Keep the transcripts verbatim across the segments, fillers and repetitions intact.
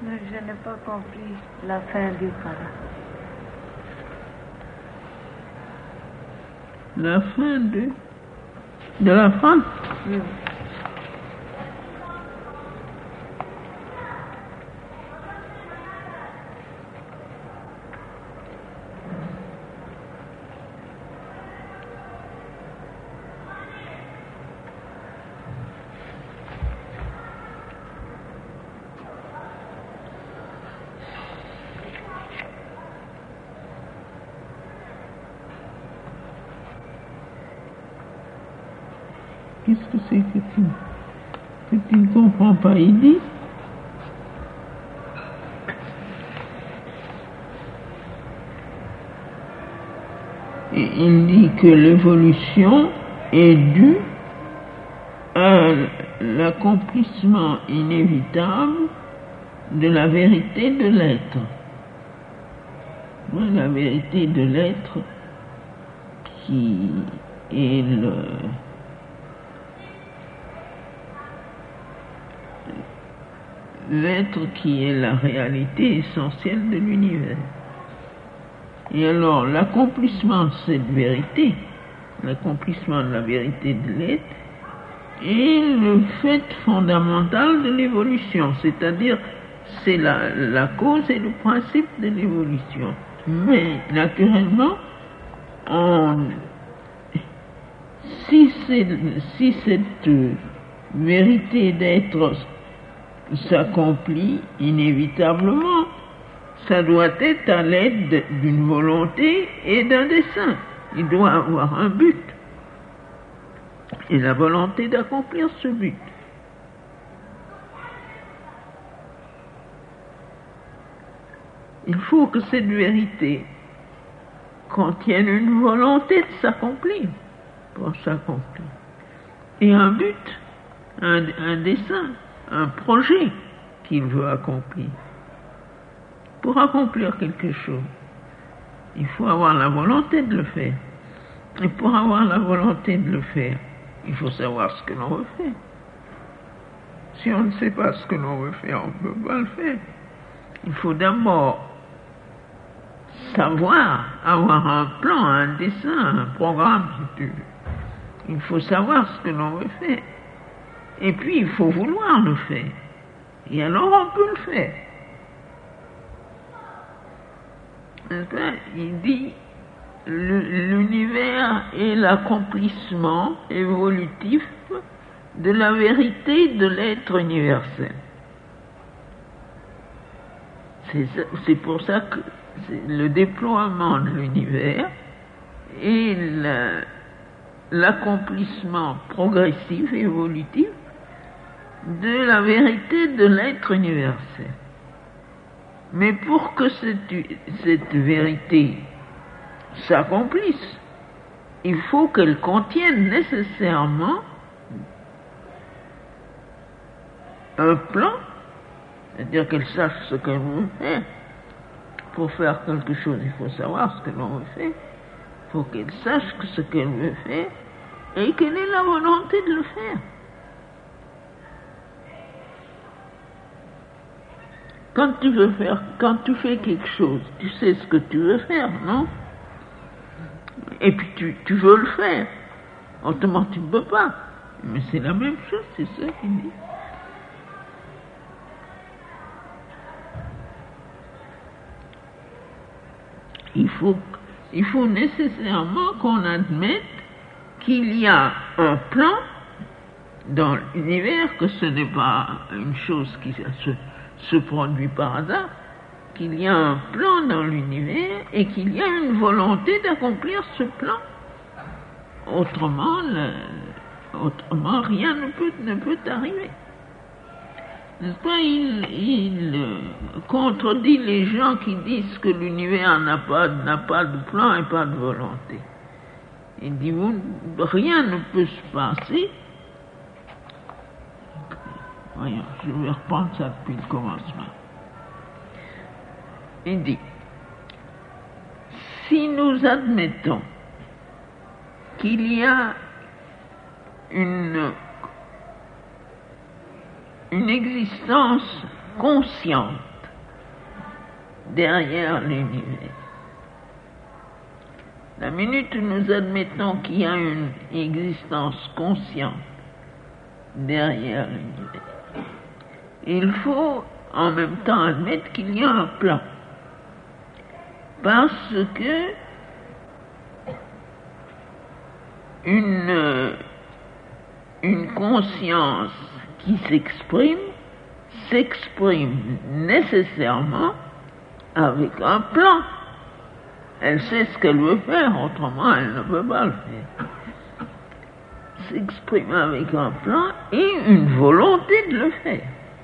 Mais je n'ai pas compris la fin du para. La fin de, de la phrase? Oui. Qu'est-ce que c'est que tu, que tu ne comprends pas? Il dit il dit que l'évolution est due à l'accomplissement inévitable de la vérité de l'être. La vérité de l'être qui est le l'être qui est la réalité essentielle de l'univers. Et alors, l'accomplissement de cette vérité, l'accomplissement de la vérité de l'être, est le fait fondamental de l'évolution, c'est-à-dire c'est la, la cause et le principe de l'évolution. Mais, naturellement, on, si, si cette vérité d'être s'accomplit inévitablement, ça doit être à l'aide d'une volonté et d'un dessein. Il doit avoir un but et la volonté d'accomplir ce but. Il faut que cette vérité contienne une volonté de s'accomplir, pour s'accomplir, et un but, un, un dessein, un projet qu'il veut accomplir. Pour accomplir quelque chose, il faut avoir la volonté de le faire. Et pour avoir la volonté de le faire, il faut savoir ce que l'on veut faire. Si on ne sait pas ce que l'on veut faire, on ne peut pas le faire. Il faut d'abord savoir, avoir un plan, un dessin, un programme, si tu veux. Il faut savoir ce que l'on veut faire. Et puis, il faut vouloir le faire. Et alors, on peut le faire. Il dit, l'univers est l'accomplissement évolutif de la vérité de l'être universel. C'est pour ça que le déploiement de l'univers est l'accomplissement progressif et évolutif de la vérité de l'être universel. Mais pour que cette, cette vérité s'accomplisse, il faut qu'elle contienne nécessairement un plan, c'est-à-dire qu'elle sache ce qu'elle veut faire. Pour faire quelque chose, il faut savoir ce que l'on veut faire. Il faut qu'elle sache ce qu'elle veut faire et qu'elle ait la volonté de le faire. Quand tu veux faire, quand tu fais quelque chose, tu sais ce que tu veux faire, non? Et puis tu, tu veux le faire. Autrement, tu ne peux pas. Mais c'est la même chose, c'est ça qu'il dit. Il faut, il faut nécessairement qu'on admette qu'il y a un plan dans l'univers, que ce n'est pas une chose qui se, se produit par hasard, qu'il y a un plan dans l'univers et qu'il y a une volonté d'accomplir ce plan. Autrement, le, autrement rien ne peut, ne peut arriver. N'est-ce pas? Il, il contredit les gens qui disent que l'univers n'a pas, n'a pas de plan et pas de volonté. Il dit, rien ne peut se passer. Voyons, je vais reprendre ça depuis le commencement. Il dit, si nous admettons qu'il y a une, une existence consciente derrière l'univers. La minute où nous admettons qu'il y a une existence consciente derrière l'univers, il faut en même temps admettre qu'il y a un plan. Parce que une, une conscience qui s'exprime, s'exprime nécessairement avec un plan. Elle sait ce qu'elle veut faire, autrement elle ne peut pas le faire. S'exprime avec un plan et une volonté de le faire.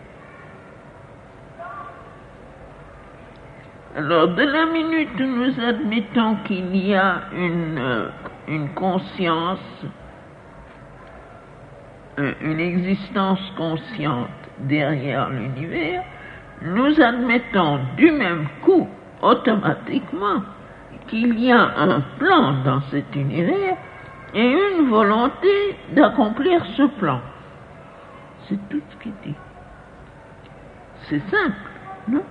Alors, de la minute où nous admettons qu'il y a une, euh, une conscience, euh, une existence consciente derrière l'univers, nous admettons du même coup, automatiquement, qu'il y a un plan dans cet univers et une volonté d'accomplir ce plan. C'est tout ce qu'il dit. C'est simple, non?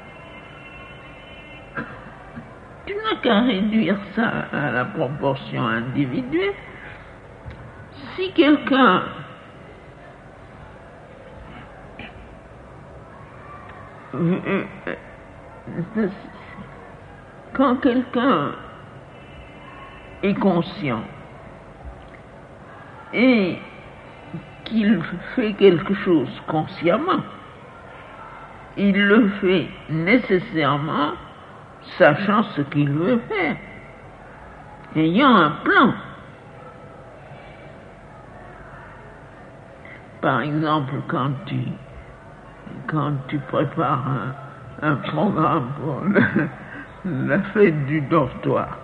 Tu n'as qu'à réduire ça à la proportion individuelle. Si quelqu'un quand quelqu'un est conscient et qu'il fait quelque chose consciemment, il le fait nécessairement sachant ce qu'il veut faire, ayant un plan. Par exemple, quand tu, quand tu prépares un, un programme pour le, la fête du dortoir,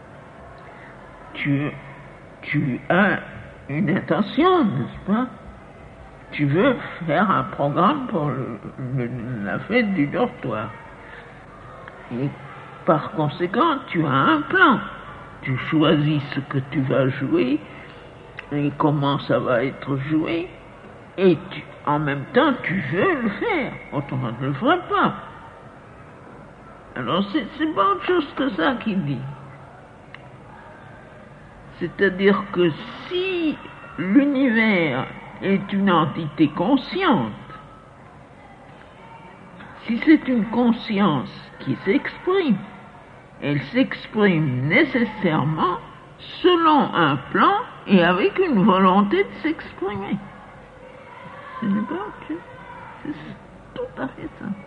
tu, tu as une intention, n'est-ce pas? Tu veux faire un programme pour le, le, la fête du dortoir. Et par conséquent, tu as un plan. Tu choisis ce que tu vas jouer et comment ça va être joué. Et tu, en même temps, tu veux le faire. Autrement, tu ne le ferais pas. Alors, c'est, c'est pas autre chose que ça qu'il dit. C'est-à-dire que si l'univers est une entité consciente, si c'est une conscience qui s'exprime, elle s'exprime nécessairement selon un plan et avec une volonté de s'exprimer. Ce n'est pas autre chose. C'est tout à fait ça.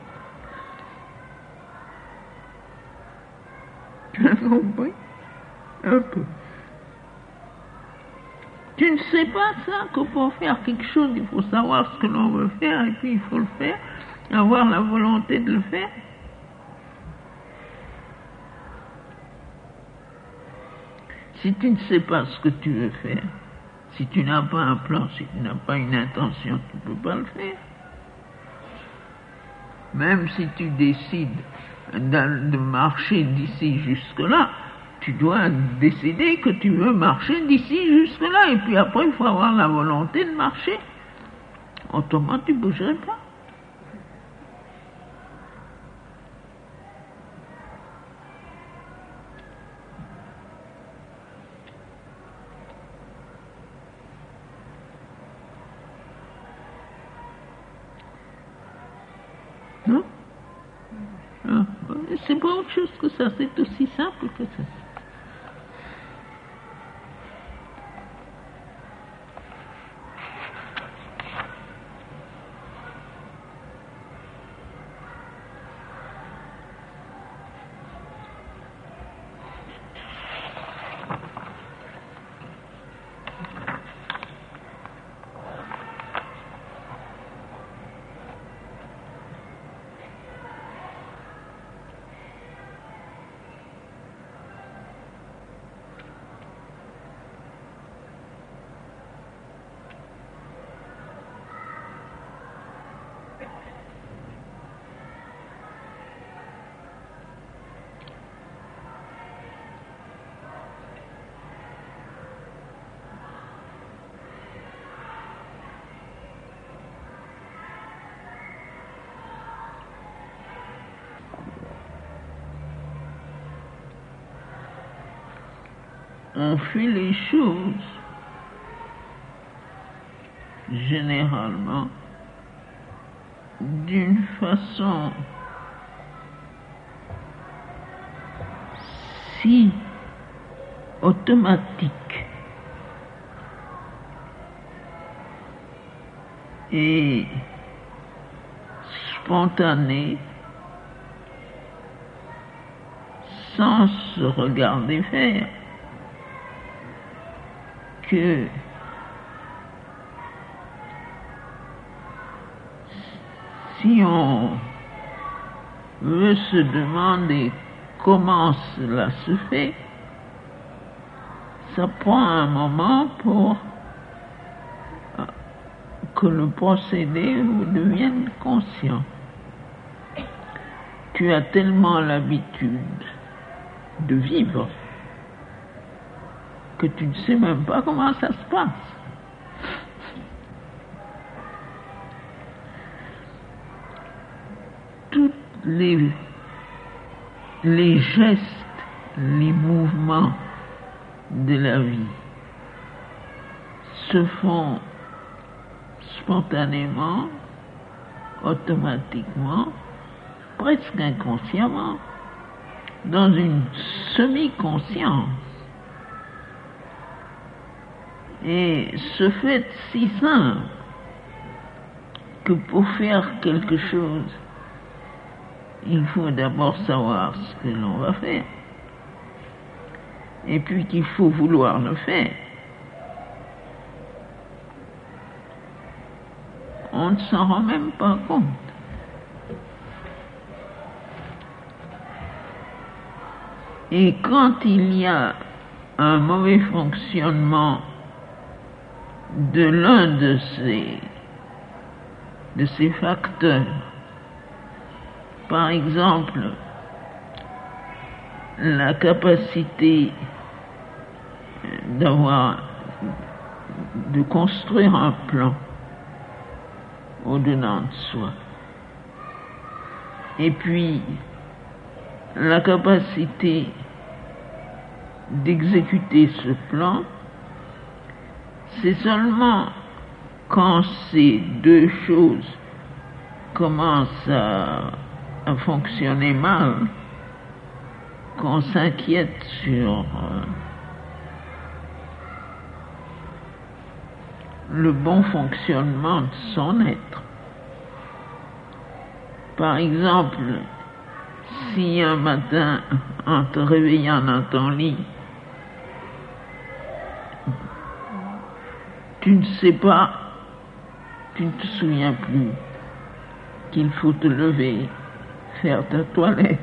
Tu as compris? Un peu. Tu ne sais pas ça, que pour faire quelque chose, il faut savoir ce que l'on veut faire et puis il faut le faire, avoir la volonté de le faire. Si tu ne sais pas ce que tu veux faire, si tu n'as pas un plan, si tu n'as pas une intention, tu ne peux pas le faire. Même si tu décides de marcher d'ici jusque-là, tu dois décider que tu veux marcher d'ici jusque-là. Et puis après, il faut avoir la volonté de marcher. Autrement, tu ne bougerais pas. Non? Ah, c'est pas autre chose que ça, c'est aussi simple que ça. on fait les choses généralement d'une façon si automatique et spontanée, sans se regarder faire, que si on veut se demander comment cela se fait, ça prend un moment pour que le procédé vous devienne conscient. Tu as tellement l'habitude de vivre que tu ne sais même pas comment ça se passe. Tous les, les gestes, les mouvements de la vie se font spontanément, automatiquement, presque inconsciemment, dans une semi-conscience. Et ce fait si simple que pour faire quelque chose, il faut d'abord savoir ce que l'on va faire, et puis qu'il faut vouloir le faire. On ne s'en rend même pas compte. Et quand il y a un mauvais fonctionnement de l'un de ces, de ces facteurs, par exemple, la capacité d'avoir, de construire un plan au-dedans de soi, et puis la capacité d'exécuter ce plan, c'est seulement quand ces deux choses commencent à, à fonctionner mal qu'on s'inquiète sur euh, le bon fonctionnement de son être. Par exemple, si un matin, en te réveillant dans ton lit, tu ne sais pas, tu ne te souviens plus qu'il faut te lever, faire ta toilette,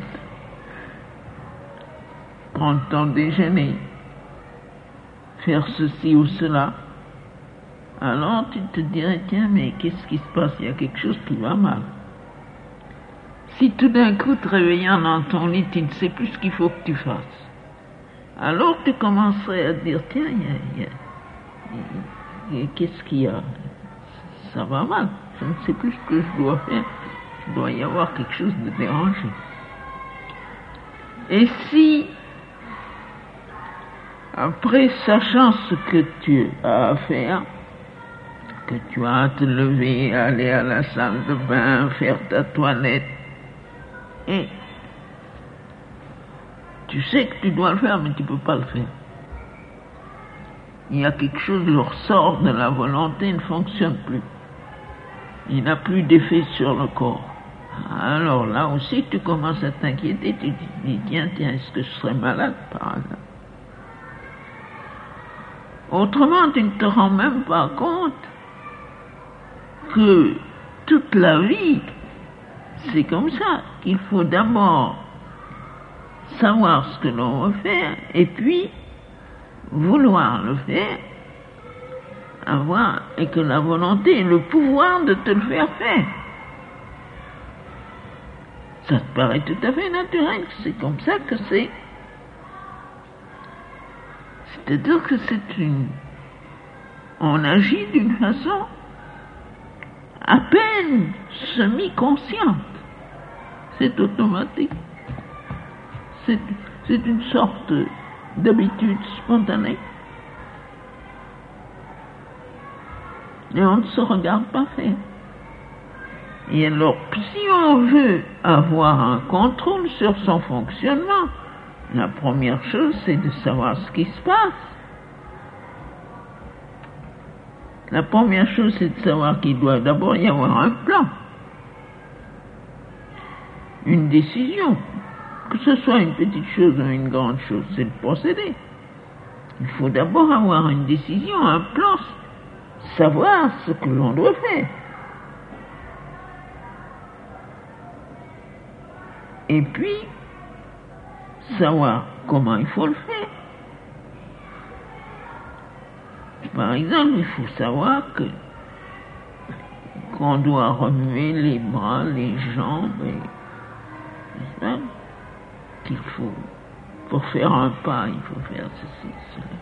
prendre ton déjeuner, faire ceci ou cela, alors tu te dirais, tiens, mais qu'est-ce qui se passe? Il y a quelque chose qui va mal. Si tout d'un coup, te réveillant dans ton lit, tu ne sais plus ce qu'il faut que tu fasses, alors tu commencerais à te dire, tiens, il y a, il y a, il y a, qu'est-ce qu'il y a? Ça va mal, je ne sais plus ce que je dois faire, il doit y avoir quelque chose de dérangé. Et si, après, sachant ce que tu as à faire, que tu as à te lever, aller à la salle de bain, faire ta toilette, et tu sais que tu dois le faire, mais tu ne peux pas le faire. Il y a quelque chose qui ressort de la volonté, ne fonctionne plus. Il n'a plus d'effet sur le corps. Alors là aussi, tu commences à t'inquiéter, tu te dis, tiens, tiens, est-ce que je serais malade par hasard? Autrement, tu ne te rends même pas compte que toute la vie, c'est comme ça, qu'il faut d'abord savoir ce que l'on veut faire, et puis vouloir le faire, avoir, et que la volonté ait le pouvoir de te le faire faire. Ça te paraît tout à fait naturel, c'est comme ça que c'est. C'est-à-dire que c'est une... On agit d'une façon à peine semi-consciente. C'est automatique. C'est, c'est une sorte d'habitude spontanée. Et on ne se regarde pas faire. Et alors, si on veut avoir un contrôle sur son fonctionnement, la première chose, c'est de savoir ce qui se passe. La première chose, c'est de savoir qu'il doit d'abord y avoir un plan, une décision, que ce soit une petite chose ou une grande chose, c'est le procédé. Il faut d'abord avoir une décision, un plan, savoir ce que l'on doit faire. Et puis, savoir comment il faut le faire. Par exemple, il faut savoir que qu'on doit remuer les bras, les jambes, et, ça, qu'il faut, pour faire un pas, il faut faire ceci, cela.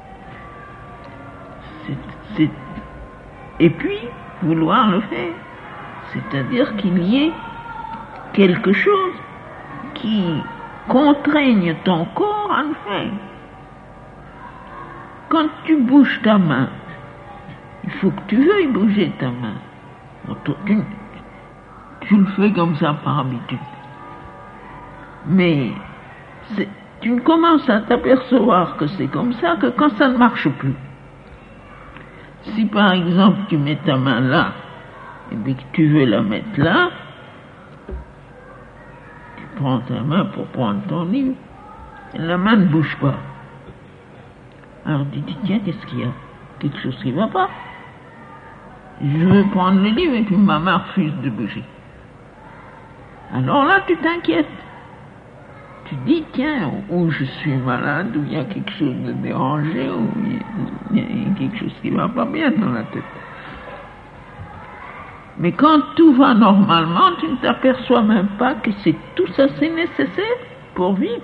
C'est, c'est, et puis, vouloir le faire. C'est-à-dire qu'il y ait quelque chose qui contraigne ton corps à le faire. Quand tu bouges ta main, il faut que tu veuilles bouger ta main. Tu, tu le fais comme ça par habitude. Mais tu ne commences à t'apercevoir que c'est comme ça que quand ça ne marche plus. Si par exemple tu mets ta main là, et puis que tu veux la mettre là, tu prends ta main pour prendre ton livre, et la main ne bouge pas. Alors tu dis, tiens, qu'est-ce qu'il y a? Quelque chose qui ne va pas. Je veux prendre le livre et puis ma main refuse de bouger. Alors là, tu t'inquiètes. Tu dis, tiens, ou je suis malade, ou il y a quelque chose de dérangé, ou il y a quelque chose qui ne va pas bien dans la tête. Mais quand tout va normalement, tu ne t'aperçois même pas que c'est tout ça, c'est nécessaire pour vivre.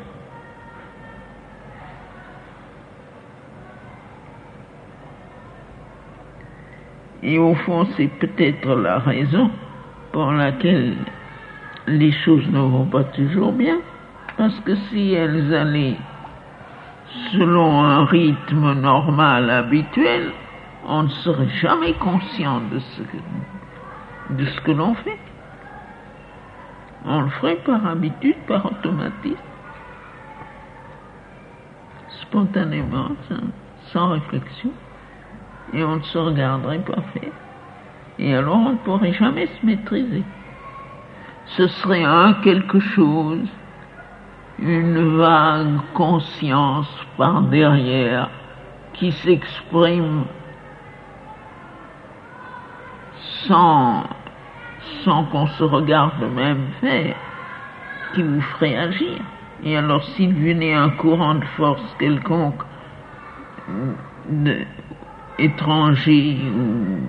Et au fond, c'est peut-être la raison pour laquelle les choses ne vont pas toujours bien. Parce que si elles allaient selon un rythme normal, habituel, on ne serait jamais conscient de ce que, de ce que l'on fait. On le ferait par habitude, par automatisme, spontanément, sans, sans réflexion. Et on ne se regarderait pas faire. Et alors on ne pourrait jamais se maîtriser. Ce serait un quelque chose, une vague conscience par derrière qui s'exprime sans, sans qu'on se regarde même faire, qui vous ferait agir. Et alors s'il venait un courant de force quelconque, de, étranger ou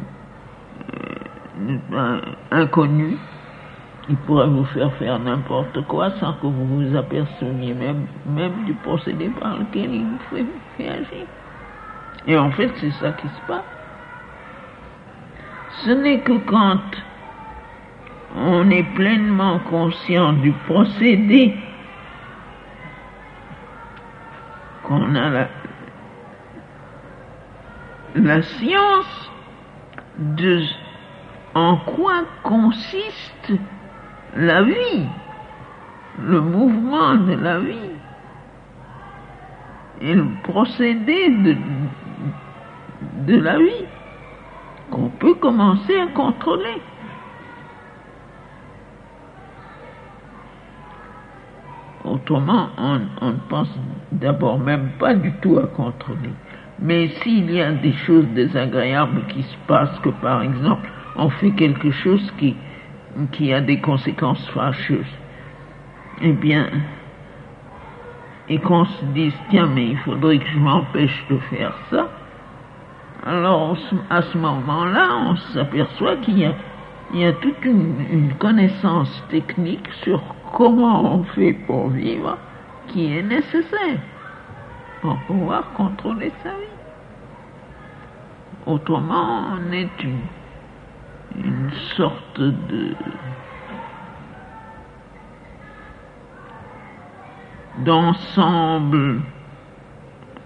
euh, inconnu, il pourrait vous faire faire n'importe quoi sans que vous vous aperceviez même, même du procédé par lequel il vous fait, fait agir. Et en fait, c'est ça qui se passe. Ce n'est que quand on est pleinement conscient du procédé qu'on a la, la science de en quoi consiste la vie, le mouvement de la vie et le procédé de, de la vie qu'on peut commencer à contrôler. Autrement, on, on ne pense d'abord même pas du tout à contrôler. Mais s'il y a des choses désagréables qui se passent, que par exemple, on fait quelque chose qui, qui a des conséquences fâcheuses, eh bien, et qu'on se dise, tiens, mais il faudrait que je m'empêche de faire ça, alors à ce moment-là, on s'aperçoit qu'il y a, il y a toute une, une connaissance technique sur comment on fait pour vivre qui est nécessaire pour pouvoir contrôler sa vie. Autrement, on est une, une sorte de d'ensemble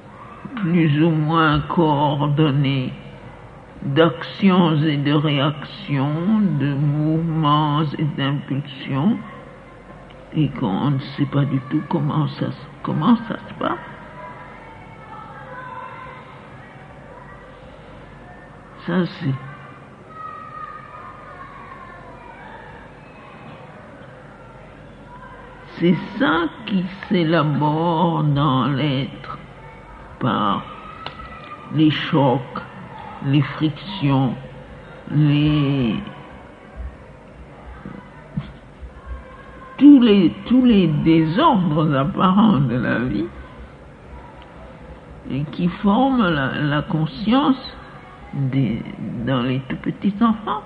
plus ou moins coordonnée d'actions et de réactions, de mouvements et d'impulsions, et qu'on ne sait pas du tout comment ça, comment ça se passe. Ça, c'est... C'est ça qui s'élabore dans l'être par les chocs, les frictions, les... tous les, tous les désordres apparents de la vie, et qui forment la, la conscience des, dans les tout petits enfants.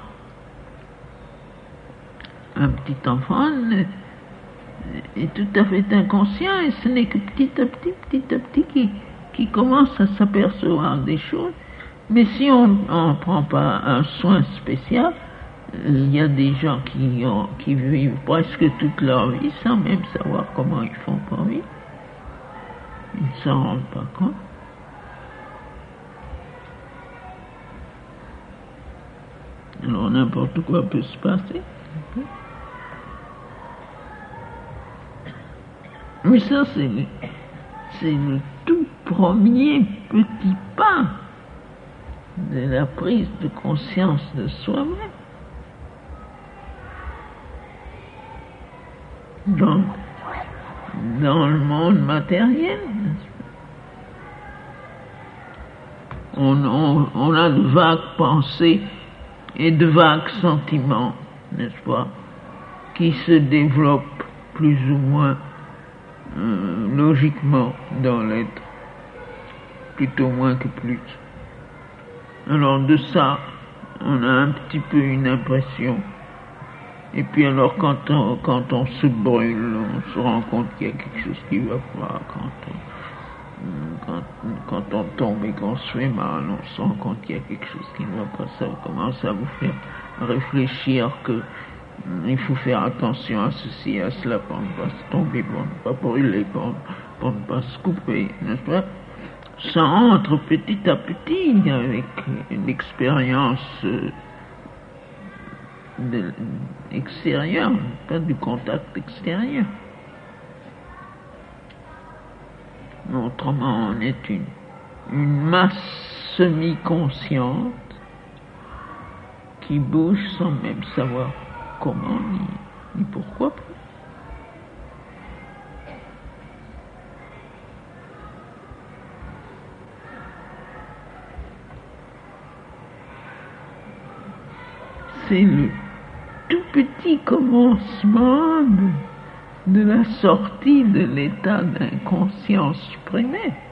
Un petit enfant est tout à fait inconscient, et ce n'est que petit à petit, petit à petit qui, qui commence à s'apercevoir des choses. Mais si on ne prend pas un soin spécial, il y a des gens qui, ont, qui vivent presque toute leur vie sans même savoir comment ils font pour vivre. Ils ne s'en rendent pas compte. Alors n'importe quoi peut se passer. Mais ça, c'est, c'est le tout premier petit pas de la prise de conscience de soi-même. Dans, dans le monde matériel, on, on, on a de vagues pensées et de vagues sentiments, n'est-ce pas, qui se développent plus ou moins euh, logiquement dans l'être, plutôt moins que plus. Alors de ça, on a un petit peu une impression. Et puis alors quand on, quand on se brûle, on se rend compte qu'il y a quelque chose qui ne va pas. Quand on, quand, quand on tombe et qu'on se fait mal, on se rend compte qu'il y a quelque chose qui ne va pas. Ça commence à vous faire réfléchir que il faut faire attention à ceci, à cela, pour ne pas se tomber, pour ne pas brûler, pour, pour ne pas se couper, n'est-ce pas? Ça entre petit à petit avec l'expérience de extérieur, pas du contact extérieur. Autrement, on est une, une masse semi-consciente qui bouge sans même savoir comment ni, ni pourquoi. C'est le tout petit commencement de, de la sortie de l'état d'inconscience supprimée.